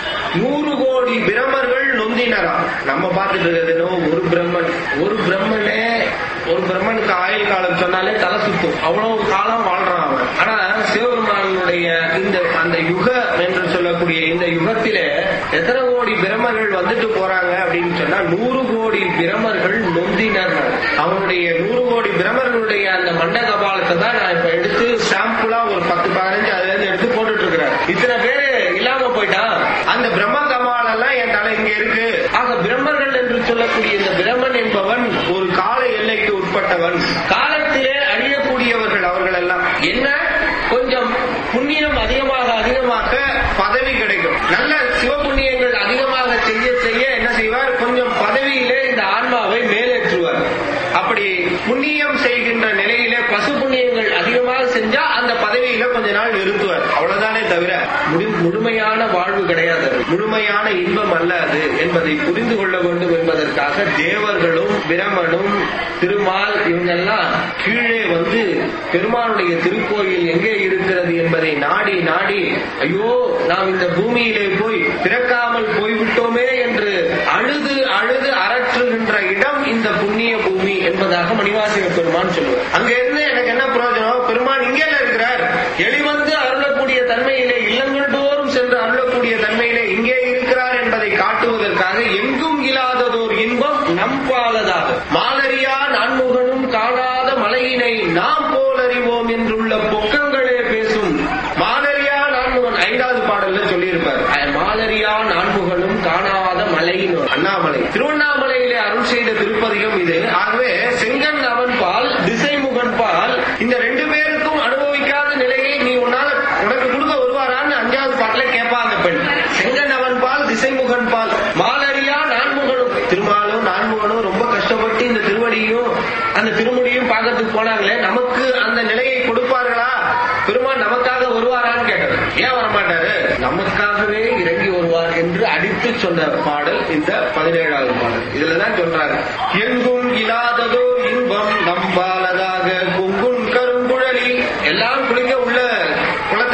நூறு கோடி பிரமர்கள் நொந்தினரா. நம்ம பார்த்துட்டு இருக்கிறது ஒரு பிரம்மன். ஒரு பிரம்மனே, ஒரு பிரம்மனுக்கு ஆயுள் காலம் சொன்னாலே தலை சுத்தும். அவ்வளவு காலம் வாழ்றான் அவன். ஆனா சிவபெருமானுடைய இந்த அந்த யுக என்று சொல்லக்கூடிய இந்த யுகத்திலே எத்தனை கோடி பிரமர்கள் வந்துட்டு போறாங்க அப்படின்னு சொன்னா நூறு கோடி பிரமர்கள் நொந்தினர். அவனுடைய நூறு கோடி பிரமர்களுடைய அந்த மண்ட கபாலத்தை தான் நான் இப்ப எடுத்து சாம்பிளா ஒரு பத்து பதினஞ்சு அதுல இருந்து எடுத்து போட்டுட்டு இருக்கிறேன். இத்தனை பேரு இல்லாம போயிட்டான். அந்த பிரம்ம கபாலம் எல்லாம் என் தலை இங்க இருக்கு. ஆக பிரம்மர்கள் என்று சொல்லக்கூடிய இந்த பிரம்மன் என்பவன் ஒரு கால எல்லைக்கு உட்பட்டவன். காலத்திலே அழியக்கூடியவர்கள் அவர்கள் எல்லாம். என்ன கொஞ்சம் புண்ணியம் அதிகமாக அதிகமாக பதவி கிடைக்கும். நல்ல சிவபுண்ணியங்கள் அதிகமாக செய்ய செய்ய என்ன செய்வார், கொஞ்சம் பதவியிலே இந்த ஆன்மாவை மேலேற்றுவார். அப்படி புண்ணியம் செய்கின்ற நிலையிலே பசு புண்ணியங்கள் அதிகமாக செஞ்சா அந்த பதவியில கொஞ்ச நாள் நிறுத்துவார். அவ்வளவுதானே தவிர முழுமையான வாழ்வு கிடையாது, முழுமையான இன்பம் அல்ல அது என்பதை புரிந்து கொள்ள வேண்டும் என்பதற்காக தேவர்களும் பிரமனும் திருமால் இவங்கெல்லாம் கீழே வந்து பெருமானுடைய திருக்கோயில் எங்கே இருக்கிறது என்பதை நாடி நாடி ஐயோ நாம் இந்த பூமியிலே போய் பிறக்காமல் போய்விட்டோமே என்று அழுது அழுது அரற்றுகின்ற இடம் இந்த புண்ணிய பூமி என்பதாக மணிவாசக பெருமான் சொல்லுவார். அங்க இருந்து எனக்கு என்ன பிரயோஜனம், பெருமான் இங்கே இருக்கிறார், எளிவந்து அருளக்கூடிய தன்மையிலே இல்லங்கள் தோறும் சென்று அருளக்கூடிய தன்மையிலே இங்கே இருக்கிறார் என்பதை காட்டுவதற்காக எங்கும் இல்லாததோர் இன்பம் நம்பாலதாக மாலரியா நான்முகனும் காணாத மலையினை நாம் போல் அறிவோம் என்றுள்ள பொக்கங்களே பேசும். மாலரியா நான்முகன் ஐந்தாவது பாடல்ல சொல்லியிருப்பார். மாலரியா நான்முகனும் காணாத மலையின் அண்ணாமலை திருவண்ணாமலையிலே அருள் செய்த திருப்பதிகம் இது. ஆகவே செங்கன் அவன் பால், திசைமுகன் பால், இந்த ரெண்டு பேருக்கும் அனுபவிக்காத நிலையை நீ உன்னால உனக்கு கொடுக்க வருவாரான்னு அஞ்சாவது பாட்டுல கேட்பாங்க பெண். செங்கன் அவன் பால், திசைமுகன் பால், மாலரியா நான்முகனும். திருமாலும் நான்முகனும் ரொம்ப கஷ்டப்பட்டு இந்த திருவடியும் அந்த திருமுடியும் பார்க்கறதுக்கு போனாங்களே, நமக்கு அந்த நிலையை கொடுப்பார்களா, பெருமான் நமக்காக வருவாரான்னு கேட்டார். ஏன் வரமாட்டாரு, நமக்காகவே இறங்கி வருவார் என்று அடித்து சொன்ன பாடல் இந்த பதினேழாவது பாடல். இதுலதான் சொல்றாரு, எங்கும் இல்லாததோ இன்பம் நம்பாலதாக பொங்குன் கருங்குழலி. எல்லாம் குளிக்க உள்ள குளத்துல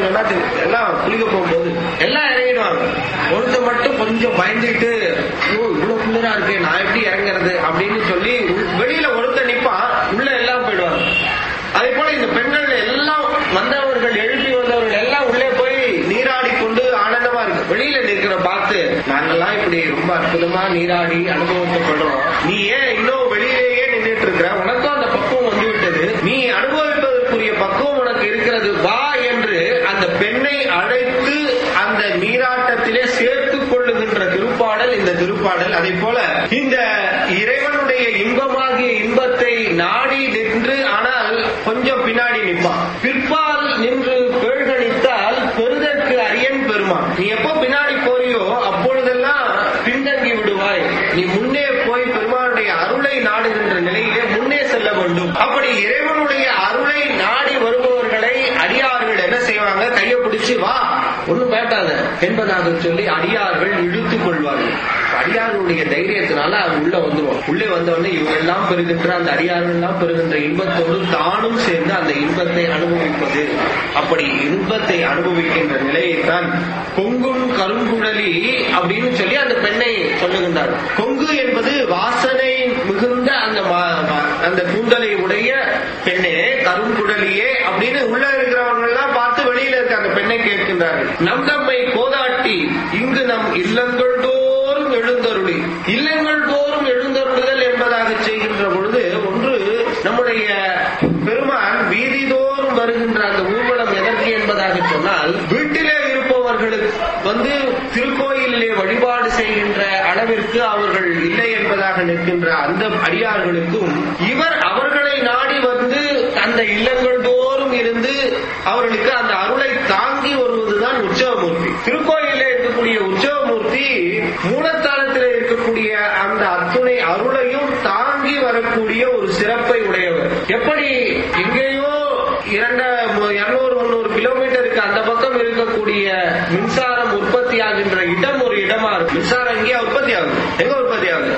சொன்னா எல்லாம் குளிக்க போகும்போது எல்லாம் இறங்கிடுவாங்க. ஒருத்த மட்டும் கொஞ்சம் பயந்துட்டு இவ்வளவு குளிரா இருக்கு நான் எப்படி இறங்குறது அப்படின்னு சொல்லி வெளியில ஒருத்த நிப்பான், உள்ள எல்லாம் போயிடுவாங்க. அதே போல இந்த பெண்கள் எல்லாம் வந்தவர்கள் எழுப்பி வந்தவர்கள் எல்லாம் உள்ளே போய் நீராடி கொண்டு ஆனந்தமா இருக்கு. வெளியில நிற்கிற பார்த்து நாங்கெல்லாம் இப்படி ரொம்ப அற்புதமா நீராடி அனுபவப்படுறோம், நீ ஏன் இன்னும் வெளியிலேயே நின்றுட்டு இருக்கிற, உனக்கும் அந்த பக்குவம் வந்து விட்டது, நீ அனுபவிப்பதற்குரிய பக்குவம் உனக்கு இருக்கிறது, வா என்று அந்த பெண்ணை அழைத்து அந்த நீராட்டத்திலே சேர்த்துக் கொள்ளுகின்ற திருப்பாடல் இந்த திருப்பாடல். அதே போல இந்த இறைவனுடைய இன்பமாகிய இன்பத்தை நாடி நின்று ஆனால் கொஞ்சம் பின்னாடி நிற்பான். பிற்பால் நின்று பேழ்கணித்தால் பெறுதற்கு அரியன் பெருமான். நீ எப்போ பின்னாடி போறியோ அப்பொழுதெல்லாம் பின்தங்கி விடுவாய். நீ முன்னே போய் பெருமானுடைய அருளை நாடுகின்ற நிலையிலே முன்னே செல்ல வேண்டும். அப்படி இறைவனுடைய அருளை நாடி வருபவர்களை அடியார்கள் என்ன செய்வாங்க, கையை பிடிச்சு வா ஒண்ணும் பேட்டாத என்பதாக சொல்லி அடியார்கள் இழுத்துக் கொள்வார்கள். அடியார்களுடைய தைரியத்தினால அது உள்ள வந்துருவோம். உள்ளே வந்தவொடனே இவங்க எல்லாம் பெறுகின்ற அந்த அடியார்கள் எல்லாம் பெறுகின்ற இன்பத்தோடு தானும் சேர்ந்து அந்த இன்பத்தை அனுபவிப்பது. அப்படி இன்பத்தை அனுபவிக்கின்ற நிலையைத்தான் கொங்கும் கருங்குழலி அப்படின்னு சொல்லி அந்த பெண்ணை சொல்லுகின்றார். கொங்கு என்பது வாசனை மிகுந்த அந்த அந்த கூந்தலை உடைய பெண்ணே, கருங்குழலியே அப்படின்னு உள்ள இருக்கிறவங்க எல்லாம் பார்த்து வெளியில இருக்க அந்த பெண்ணை கேட்கின்றார்கள். நம் நம்மை கோதாட்டி இங்கு நம் இல்லங்கள் தோறும் எழுந்தருளி. இல்லங்கள் தோறும் எழுந்தருளுதல் என்பதாக செய்கின்ற பொழுது ஒன்று நம்முடைய பெருமான் வீதி தோறும் வருகின்ற அந்த ஊர்வலம் எதற்கு என்பதாக சொன்னால், வீட்டிலே இருப்பவர்களுக்கு வந்து திருக்கோயிலே வழிபாடு செய்கின்ற அளவிற்கு அவர்கள் இல்லை என்பதாக நிற்கின்ற அந்த அடியார்களுக்கும் இவர் அவர்களை நாடி வந்து அந்த இல்லங்கள் தோறும் இருந்து அவர்களுக்கு அந்த அருளை தாங்கி வருவதுதான் உற்சவமூர்த்தி. திருக்கோயிலே இருக்கக்கூடிய உற்சவமூர்த்தி மூலத்தாளத்தில் இருக்கக்கூடிய அந்த அத்துணை அருளையும் தாங்கி வரக்கூடிய ஒரு சிறப்பை உடையவர். எப்படி எங்கேயோ இரண்டு இருநூறு முன்னூறு கிலோமீட்டருக்கு அந்த பக்கம் இருக்கக்கூடிய மின்சாரம் உற்பத்தி ஆகின்ற இடம் ஒரு இடமா இருக்கு. மின்சாரம் எங்கேயா உற்பத்தி ஆகுது, எங்க உற்பத்தி ஆகுது?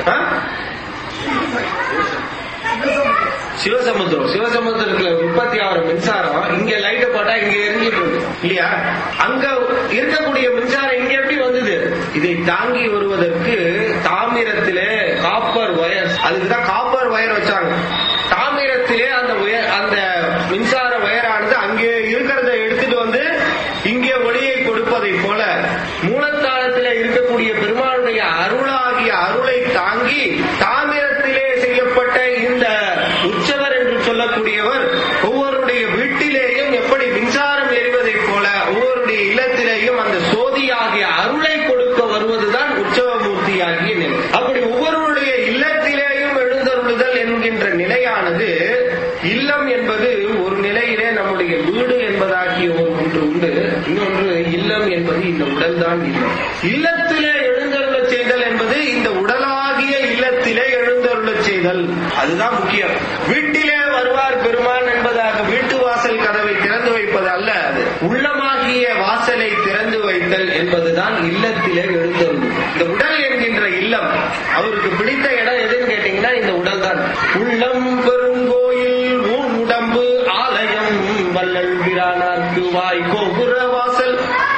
சிவசமுத்திரம். சிவசமுத்திரத்துல உற்பத்தி ஆகிற மின்சாரம் இங்க லைட்ட போட்டா இங்க எரிஞ்சிட்டு இருக்கு இல்லையா? அங்க இருக்கக்கூடிய மின்சாரம் இங்க எப்படி வந்தது? இதை தாங்கி வருவதற்கு தாமிரத்திலே காப்பர் வயர், அதுக்குதான் காப்பர் வயர் வச்சாங்க. தாமிரத்திலே அந்த அந்த மின்சார வயரானது அங்கே இருக்கிறத எடுத்துட்டு வந்து இங்கே ஒளியை கொடுப்பதை போல மூலத்தாளத்திலே இருக்கக்கூடிய பெருமானுடைய அருளாகிய அருளை தாங்கி தாமிரத்திலே செய்யப்பட்ட இந்த உற்சவர் என்று சொல்லக்கூடியவர் ஒவ்வொருடைய வீட்டிலேயும் எப்படி மின்சாரம் எறிவதை போல ஒவ்வொருடைய இல்லத்திலேயும் அந்த சோதியாகிய அருளை கொடுக்க வருவதுதான் உற்சவமூர்த்தியாகிய நிலை. அப்படி ஒவ்வொருடைய இல்லத்திலேயும் எழுந்தருளுதல் என்கின்ற நிலையானது, இல்லம் என்பது ஒரு நிலையிலே நம்முடைய வீடு என்பதாகிய ஒரு ஒன்று உண்டு. இன்னொன்று இல்லம் என்பது இந்த உடல் தான் இல்லம். இல்லத்திலே எழுந்தருள செய்தல் என்பது இந்த உடலாகிய இல்லத்திலே எழுந்தருள செய்தல், அதுதான் முக்கியம். வீட்டிலே வருவார் பெருமான் என்பதாக வீட்டு வாசல் கதவை திறந்து வைப்பது அல்ல, அது உள்ளமாகிய வாசலை திறந்து வைத்தல் என்பதுதான் இல்லத்திலே எழுந்தருள். இந்த உடல் என்கின்ற இல்லம் அவருக்கு பிடித்த இடம் எதுன்னு கேட்டீங்கன்னா இந்த உடல் தான். உள்ளம் பெருங்கோயில் ஊன் உடம்பு ஆலயம் வள்ளல் பிரானார்க்கு வாய் கோபுர வாசல்.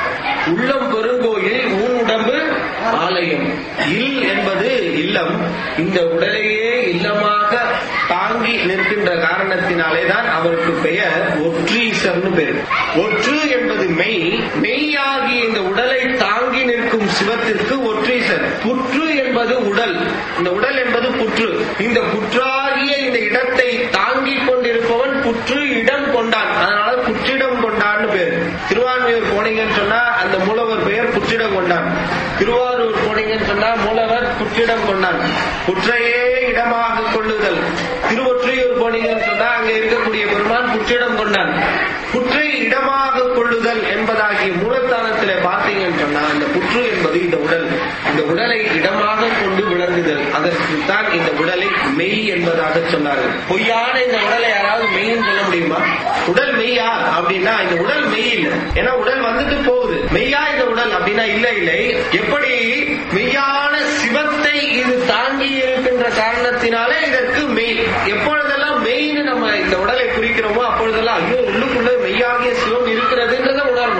உள்ளம் பெருங்கோயில் ஊன் உடம்பு ஆலயம். இல் என்பது இல்லம். இந்த உடலையே இல்லமாக தாங்கி நிற்கின்ற காரணத்தினாலேதான் அவருக்கு பெயர் ஒற்றீசர்னு பேர். ஒற்று என்பது மெய். மெய்யாகி இந்த உடலை தாங்கி நிற்கும் சிவத்திற்கு ஒற்றீசர். புற்று என்பது உடல். இந்த உடல் என்பது புற்று. இந்த புற்றாகிய இந்த இடத்தை தாங்கிக் கொண்டிருப்பவன் புற்று இடம் கொண்டான். அதனால புற்றிடம் கொண்டான்னு பேர். திருவான்மையூர் போனீங்கன்னு சொன்னா அந்த மூலவர் பெயர் புற்றிடம் கொண்டான். திருவாரூர் போனீங்கன்னு சொன்னா மூலவர் புற்றிடம் கொண்டான். புற்றையே இடமாக கொள்ளுதல். திருவொற்றியூர் போனீங்கன்னு சொன்னா அங்க இருக்கக்கூடிய பெருமான் புற்றிடம் கொண்டான். புற்றை இடமாக கொள்ளுதல் என்பதாகிய மூலத்தானத்திலே பார்த்தீங்கன்னு சொன்னா இந்த புற்று என்பது இந்த உடல். இந்த உடலை இடமாக கொண்டு விளங்குதல். அதற்குத்தான் இந்த உடலை மெய் என்பதாக சொன்னார்கள். பொய்யான இந்த உடலை யாராவது மெய்ன்னு சொல்ல முடியுமா? உடல் மெய்யா அப்படின்னா இந்த உடல் மெய் இல்லை. ஏன்னா உடல் வந்துட்டு போகுது. மெய்யா இந்த உடல் அப்படின்னா இல்ல இல்லை. எப்படி மெய்யான சிவத்தை இது தாங்கி இருக்கின்ற காரணத்தினாலே இதற்கு மெய். எப்பொழுதெல்லாம் மெய்ன்னு நம்ம இந்த உடலை குறிக்கிறோமோ அப்பொழுதெல்லாம் ஐயோ உள்ளுக்குள்ள மெய்யாகிய சிவம் இருக்கிறதுன்றதை உணரணும்.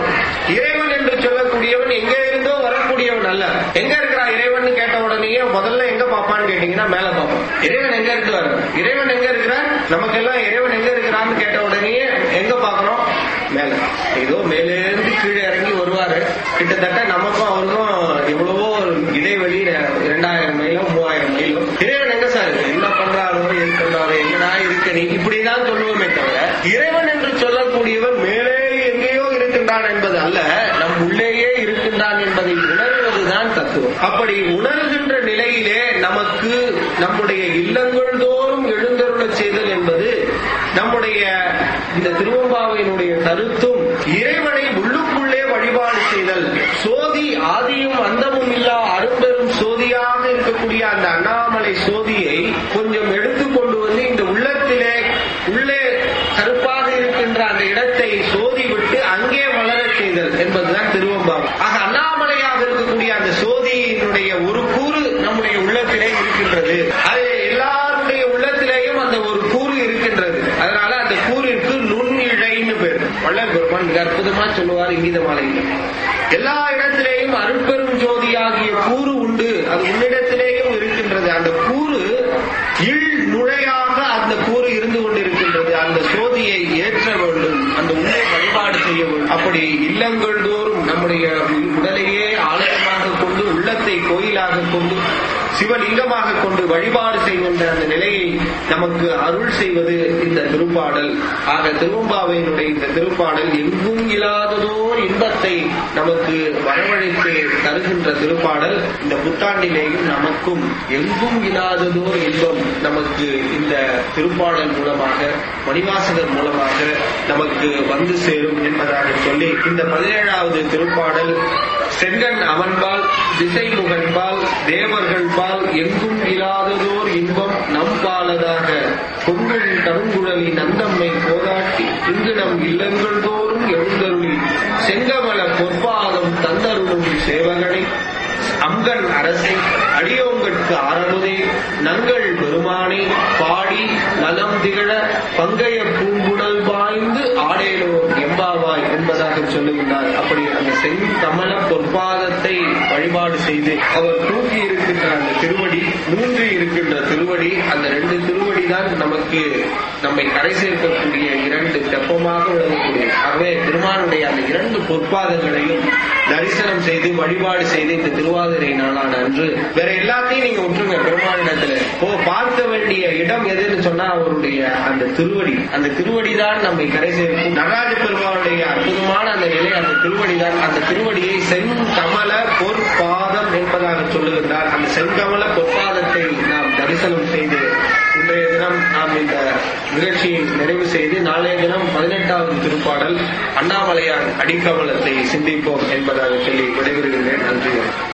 இறைவன் என்று சொல்லக்கூடியவன் எங்க இருந்தோ வரக்கூடியவன் அல்ல. எங்க இருக்கிறா இறைவன் கேட்ட உடனேயே முதல்ல எங்க பாப்பான்னு கேட்டீங்கன்னா மேல பாப்பான். இறைவன் எங்க இருந்து வர இறைவன் எங்க இருக்கிறார், நமக்கு எல்லாம் இறைவன் எங்க இருக்கிறான்னு கேட்ட உடனேயே எங்க பாக்கணும், மேல. ஏதோ மேலே இருந்து கீழே இறங்கி வருவாரு. கிட்டத்தட்ட நமக்கும் அவருக்கும் எவ்வளவோ இடைவெளி, இரண்டாயிரம் மைலோ மூவாயிரம் மைலோ. இறைவன் எங்க சார் என்ன பண்றாரோ எது பண்றாரோ எங்கடா இருக்க நீ இப்படிதான் சொல்லுவோமே தவிர இறைவன் என்று சொல்லக்கூடியவன் மேலே எங்கேயோ இருக்கின்றான் என்பது அல்ல, நம் உள்ளேயே இருக்கின்றான் என்பதை உணர்வதுதான் தத்துவம். அப்படி உணர்கின்ற நிலையிலே நமக்கு நம்முடைய இல்லங்கள் தோறும் எழுந்தருள செய்தல் என்பது நம்முடைய இந்த திருவம்பாவையினுடைய கருத்தும் இறைவனை உள்ளுக்குள்ளே வழிபாடு செய்தல். சோதி ஆதியும் அந்தமும் இல்லா அரும்பெரும் சோதியாக இருக்கக்கூடிய அந்த அண்ணாமலை சோதியை கொஞ்சம் எடுத்துக்கொண்டு வந்து இந்த உள்ளத்திலே உள்ளே கருப்பாக இருக்கின்ற அந்த இடத்தை சோதி விட்டு அங்கே வளர செய்தல் என்பதுதான் திருவம்பாவை. ஆக அண்ணாமலையாக இருக்கக்கூடிய அந்த சோதியினுடைய ஒரு கூறு நம்முடைய உள்ளத்திலே இருக்கின்றது. அது எல்லாருடைய உள்ளத்திலேயும் அந்த ஒரு கூறு இருக்கின்றது. அதனால அந்த கூறிற்கு நுண்ணிழைன்னு பேர். வள்ளல் பெருமான் மிக அற்புதமா சொல்லுவார் இங்கீத மாலையில். எல்லா இடத்திலேயும் அருட்பெரும் ஜோதியாகிய கூறு உண்டு, அது உன்னிடத்திலேயும் இருக்கின்றது. அந்த கூறு இல் நுழையாக அந்த கூறு இருந்து கொண்டிருக்கின்றது. அந்த சோதியை ஏற்ற வேண்டும், அந்த உள்ளே வழிபாடு செய்ய வேண்டும். அப்படி இல்லங்கள் தோறும் நம்முடைய உடலையே ஆலயமாக கொண்டு உள்ளத்தை கோயிலாக கொண்டு சிவலிங்கமாக கொண்டு வழிபாடு செய்கின்ற அந்த நிலையை நமக்கு அருள் செய்வது இந்த திருப்பாடல். ஆக திருவம்பாவையினுடைய இந்த திருப்பாடல் எங்கும் இல்லாததோர் இன்பத்தை நமக்கு வரவழைத்து தருகின்ற திருப்பாடல். இந்த புத்தாண்டிலேயும் நமக்கும் எங்கும் இல்லாததோர் இன்பம் நமக்கு இந்த திருப்பாடல் மூலமாக மணிவாசகர் மூலமாக நமக்கு வந்து சேரும் என்பதாக சொல்லி இந்த பதினேழாவது திருப்பாடல் செங்கன் அவன்பால் திசைமுகன்பால் தேவர்கள் பால் எங்கும் இல்லாததோர் இன்பம் நம்பாலதாக பொங்கல் கருங்குழலி நந்தம்மை போதாட்டி இங்கு நம் இல்லங்கள் தோறும் எழுந்தருளி செங்கமல பொற்பாதம் தந்தருளும் சேவகனை அங்கன் அரசை அடியோங்கட்கு ஆரமுதே நங்கள் பெருமானை பாடி நலம் திகழ பங்கைய பூங்குடல் பாய்ந்து ஆடேலோ எம்பாவாய் என்பதாக சொல்லுகின்றார். அப்படி அந்த செங்கமல பொற்பாதத்தை வழிபாடு செய்து அவர் தூக்கி இருக்கின்ற அந்த திருவடி, மூன்று இருக்கின்ற திருவடி, அந்த ரெண்டு திருவடி தான் நமக்கு நம்மை கரை சேர்க்கக்கூடிய இரண்டு தெப்பமாக விளங்கக்கூடிய. ஆகவே பெருமானுடைய அந்த இரண்டு பொற்பாதங்களையும் தரிசனம் செய்து வழிபாடு செய்து இந்த திருவாதிரை நாளான அன்று வேற எல்லாத்தையும் நீங்க விட்டுருங்க. பெருமானிடத்துல ஓ பார்க்க வேண்டிய இடம் எதுன்னு சொன்னா அவருடைய அந்த திருவடி, அந்த திருவடி தான் நம்மை கரை சேர்க்கும். நடராஜ பெருமானுடைய அற்புதமான அந்த நிலை அந்த திருவடி தான். அந்த திருவடியை செங்கமல பொற்பாதம் என்பதாக சொல்லுகின்றார். அந்த செங்கமல பொற்பாதத்தை நாம் தரிசனம் செய்து இன்றைய தினம் நாம் இந்த நிகழ்ச்சியை நிறைவு செய்து நாளைய தினம் பதினெட்டாவது திருப்பாடல் அண்ணாமலையார் அடிக்கமலத்தை சிந்திப்போம் என்பதாக சொல்லி விடைபெறுகின்றேன். நன்றி.